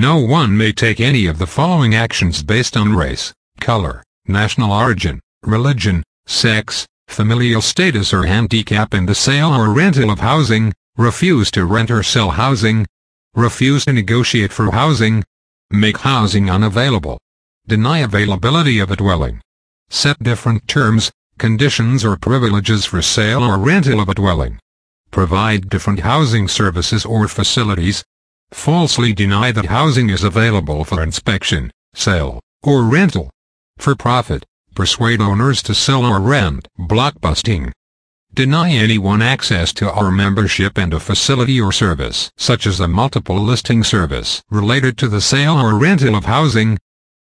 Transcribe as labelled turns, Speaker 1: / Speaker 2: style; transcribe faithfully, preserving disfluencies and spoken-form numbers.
Speaker 1: No one may take any of the following actions based on race, color, national origin, religion, sex, familial status or handicap in the sale or rental of housing, refuse to rent or sell housing, refuse to negotiate for housing, make housing unavailable, deny availability of a dwelling, set different terms, conditions or privileges for sale or rental of a dwelling, provide different housing services or facilities, falsely deny that housing is available for inspection, sale, or rental, for profit, persuade owners to sell or rent, blockbusting, deny anyone access to our membership and a facility or service such as a multiple listing service related to the sale or rental of housing,